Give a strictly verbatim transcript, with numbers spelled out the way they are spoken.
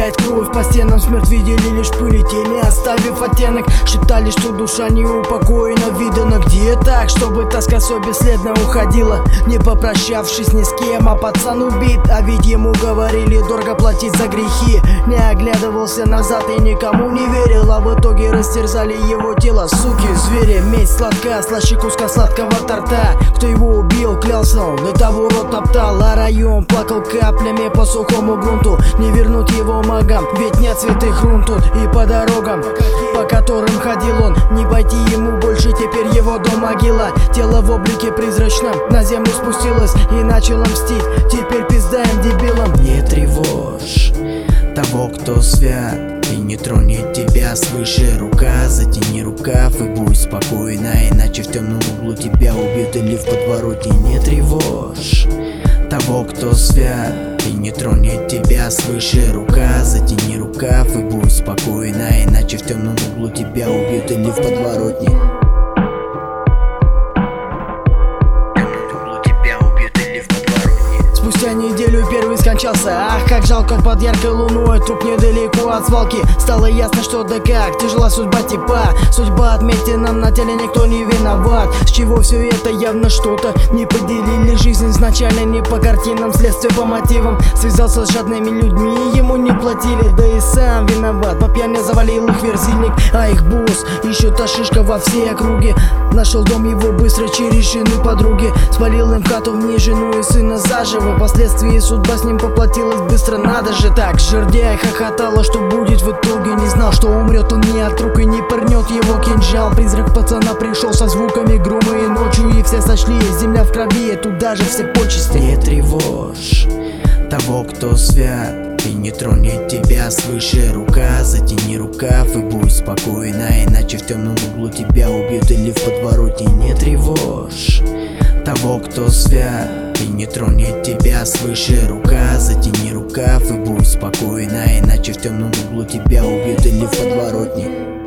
стекает кровь по стенам, смерть видели лишь пыли тени, оставив оттенок. Шептали, что душа не упокоена, видано где так, чтобы тоска все бесследно уходила, не попрощавшись ни с кем. А пацан убит, а ведь ему говорили дорого платить за грехи. Не оглядывался назад и никому не верил, а в итоге растерзали его тело, суки, звери. Месть сладка, слаще куска сладкого торта. Кто его убил, клялся он, до того рот топтал, а район плакал каплями по сухому грунту. Не вернуть его магам, ведь нет святых рун тут. И по дорогам, по которым ходил он, не пойти ему больше, теперь его дом могила. Тело в облике призрачном на землю спустилось и начало мстить. Теперь пиздаем дебилам. Не тревожь того, кто свят, и не тронет тебя свыше рука. Затяни рукав и будь спокойна, иначе в темном углу тебя убьют или в подворотне. Не тревожь того, кто свят, и не тронет тебя свыше рука. Затяни рукав и будь спокойна, иначе в темном углу тебя убьют или в подворотне. Спустя неделю первый скончался. Ах, как жалко, под яркой луной труп недалеко от свалки. Стало ясно, что да как тяжела судьба типа. Судьба отметина на теле, никто не виноват. С чего все это? Явно что-то не поделили жизнь изначально, не по картинам, следствие по мотивам. Связался с жадными людьми, ему не платили, да и сам виноват. По пьяни завалил их верзильник, а их босс еще та шишка во всей округе. Нашел дом его быстро через жены подруги, спалил им хату, в ней жену и сына заживо. Впоследствии судьба с ним поплатилась быстро, надо же так. Жердяй хохотала, что будет в итоге, не знал, что умрет он не от рук и не пырнет его кинжал. Призрак пацана пришел со звуками грома и ночью, и все сочли, земля в крови, тут даже все почести. Не тревожь того, кто свят, и не тронет тебя свыше рука. Затяни рукав и будь спокойна, иначе в темном углу тебя убьют или в подворотне. Не тревожь того, кто свят, и не тронет тебя свыше рука. Затяни рукав и будь спокойна, иначе в темном углу тебя убьют или в подворотне.